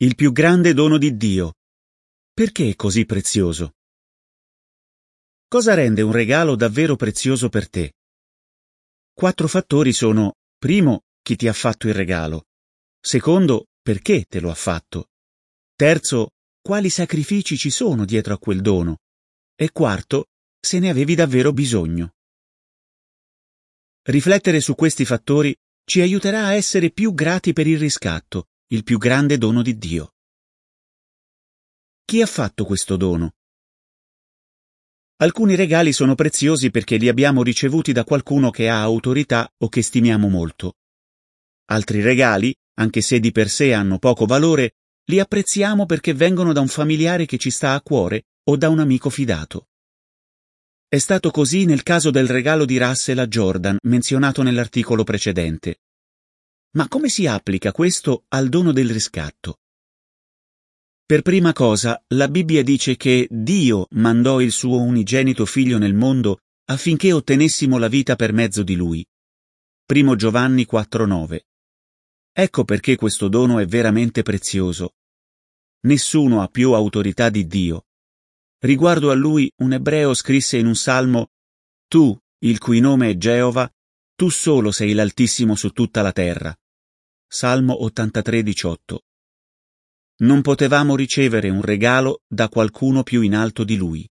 Il più grande dono di Dio. Perché è così prezioso? Cosa rende un regalo davvero prezioso per te? 4 fattori sono: primo, chi ti ha fatto il regalo; secondo, perché te lo ha fatto; terzo, quali sacrifici ci sono dietro a quel dono; e quarto, se ne avevi davvero bisogno. Riflettere su questi fattori ci aiuterà a essere più grati per il riscatto, il più grande dono di Dio. Chi ha fatto questo dono? Alcuni regali sono preziosi perché li abbiamo ricevuti da qualcuno che ha autorità o che stimiamo molto. Altri regali, anche se di per sé hanno poco valore, li apprezziamo perché vengono da un familiare che ci sta a cuore o da un amico fidato. È stato così nel caso del regalo di Russell a Jordan, menzionato nell'articolo precedente. Ma come si applica questo al dono del riscatto? Per prima cosa, la Bibbia dice che Dio mandò il suo unigenito figlio nel mondo affinché ottenessimo la vita per mezzo di lui. 1 Giovanni 4,9. Ecco perché questo dono è veramente prezioso. Nessuno ha più autorità di Dio. Riguardo a lui, un ebreo scrisse in un salmo: Tu, il cui nome è Geova, tu solo sei l'Altissimo su tutta la terra. Salmo 83,18. Non potevamo ricevere un regalo da qualcuno più in alto di lui.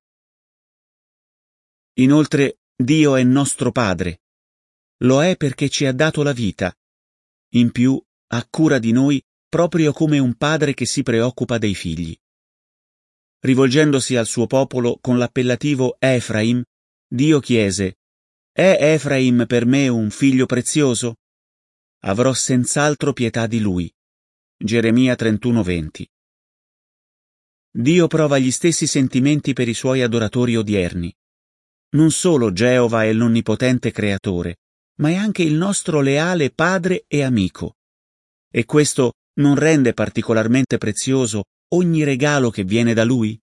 Inoltre, Dio è nostro Padre. Lo è perché ci ha dato la vita. In più, ha cura di noi proprio come un padre che si preoccupa dei figli. Rivolgendosi al suo popolo con l'appellativo Efraim, Dio chiese: «È Efraim per me un figlio prezioso? Avrò senz'altro pietà di lui». Geremia 31,20. Dio prova gli stessi sentimenti per i suoi adoratori odierni. Non solo Geova è l'onnipotente creatore, ma è anche il nostro leale padre e amico. E questo non rende particolarmente prezioso ogni regalo che viene da lui?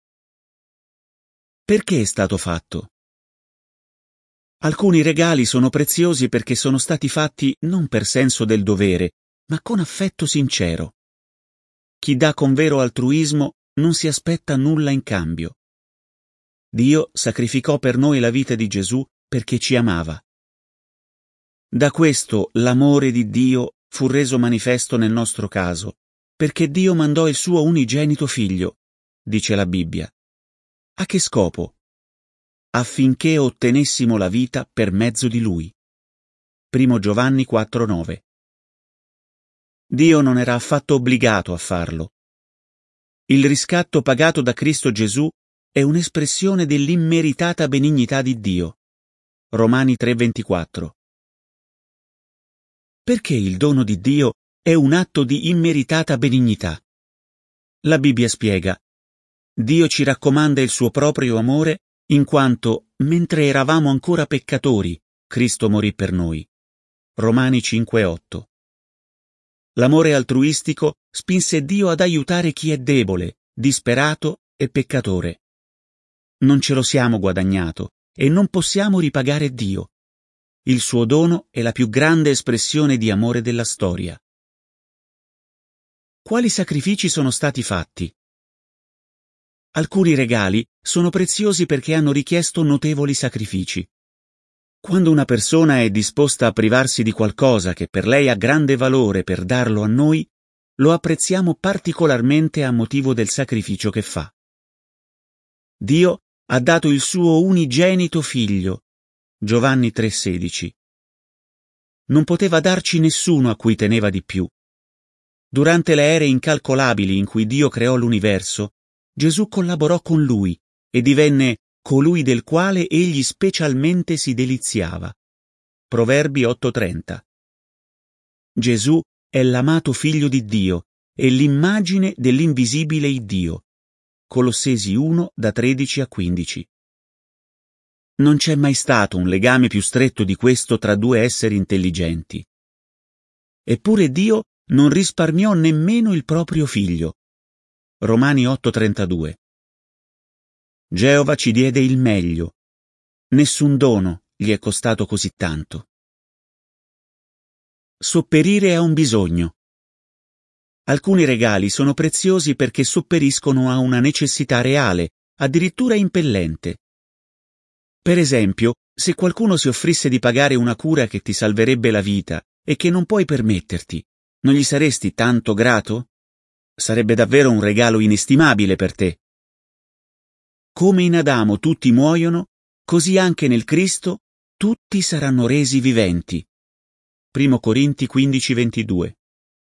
Perché è stato fatto? Alcuni regali sono preziosi perché sono stati fatti non per senso del dovere, ma con affetto sincero. Chi dà con vero altruismo non si aspetta nulla in cambio. Dio sacrificò per noi la vita di Gesù perché ci amava. Da questo l'amore di Dio fu reso manifesto nel nostro caso, perché Dio mandò il suo unigenito figlio, dice la Bibbia. A che scopo? Affinché ottenessimo la vita per mezzo di lui. 1 Giovanni 4,9. Dio non era affatto obbligato a farlo. Il riscatto pagato da Cristo Gesù è un'espressione dell'immeritata benignità di Dio. Romani 3,24. Perché il dono di Dio è un atto di immeritata benignità? La Bibbia spiega: Dio ci raccomanda il suo proprio amore in quanto, mentre eravamo ancora peccatori, Cristo morì per noi. Romani 5,8. L'amore altruistico spinse Dio ad aiutare chi è debole, disperato e peccatore. Non ce lo siamo guadagnato e non possiamo ripagare Dio. Il suo dono è la più grande espressione di amore della storia. Quali sacrifici sono stati fatti? Alcuni regali sono preziosi perché hanno richiesto notevoli sacrifici. Quando una persona è disposta a privarsi di qualcosa che per lei ha grande valore per darlo a noi, lo apprezziamo particolarmente a motivo del sacrificio che fa. Dio ha dato il suo unigenito figlio. Giovanni 3,16. Non poteva darci nessuno a cui teneva di più. Durante le ere incalcolabili in cui Dio creò l'universo, Gesù collaborò con lui e divenne colui del quale egli specialmente si deliziava. Proverbi 8,30. Gesù è l'amato figlio di Dio e l'immagine dell'invisibile Iddio. Colossesi 1, da 13 a 15. Non c'è mai stato un legame più stretto di questo tra due esseri intelligenti. Eppure Dio non risparmiò nemmeno il proprio figlio. Romani 8,32. Geova ci diede il meglio. Nessun dono gli è costato così tanto. Sopperire a un bisogno. Alcuni regali sono preziosi perché sopperiscono a una necessità reale, addirittura impellente. Per esempio, se qualcuno si offrisse di pagare una cura che ti salverebbe la vita e che non puoi permetterti, non gli saresti tanto grato? Sarebbe davvero un regalo inestimabile per te. Come in Adamo tutti muoiono, così anche nel Cristo tutti saranno resi viventi. 1 Corinti 15:22.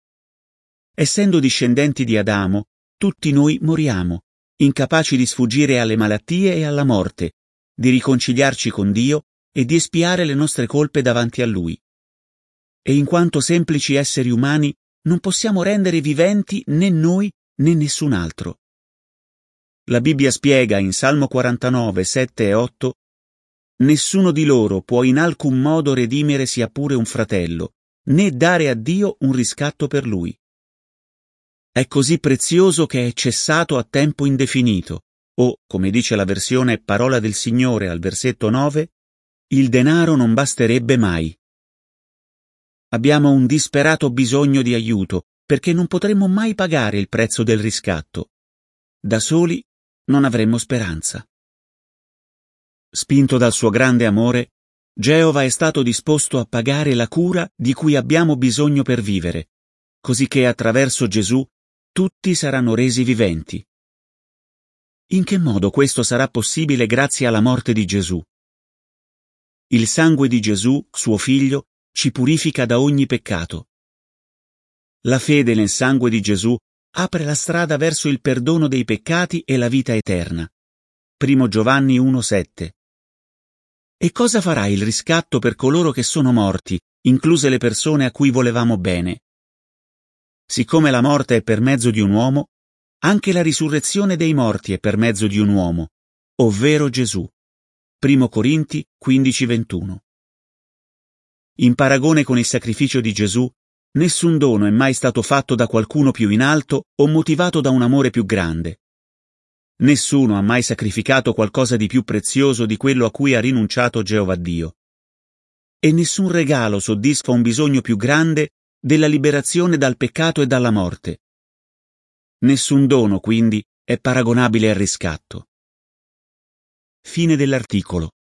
Essendo discendenti di Adamo, tutti noi moriamo, incapaci di sfuggire alle malattie e alla morte, di riconciliarci con Dio e di espiare le nostre colpe davanti a Lui. E in quanto semplici esseri umani, non possiamo rendere viventi né noi né nessun altro. La Bibbia spiega in Salmo 49, 7 e 8: «Nessuno di loro può in alcun modo redimere sia pure un fratello, né dare a Dio un riscatto per lui. È così prezioso che è cessato a tempo indefinito», o, come dice la versione Parola del Signore al versetto 9, «il denaro non basterebbe mai». Abbiamo un disperato bisogno di aiuto, perché non potremo mai pagare il prezzo del riscatto. Da soli non avremmo speranza. Spinto dal suo grande amore, Geova è stato disposto a pagare la cura di cui abbiamo bisogno per vivere, così che attraverso Gesù tutti saranno resi viventi. In che modo questo sarà possibile grazie alla morte di Gesù? Il sangue di Gesù, suo Figlio, ci purifica da ogni peccato. La fede nel sangue di Gesù apre la strada verso il perdono dei peccati e la vita eterna. 1 Giovanni 1,7. E cosa farà il riscatto per coloro che sono morti, incluse le persone a cui volevamo bene? Siccome la morte è per mezzo di un uomo, anche la risurrezione dei morti è per mezzo di un uomo, ovvero Gesù. 1 Corinti 15:21. In paragone con il sacrificio di Gesù, nessun dono è mai stato fatto da qualcuno più in alto o motivato da un amore più grande. Nessuno ha mai sacrificato qualcosa di più prezioso di quello a cui ha rinunciato Geova Dio. E nessun regalo soddisfa un bisogno più grande della liberazione dal peccato e dalla morte. Nessun dono, quindi, è paragonabile al riscatto. Fine dell'articolo.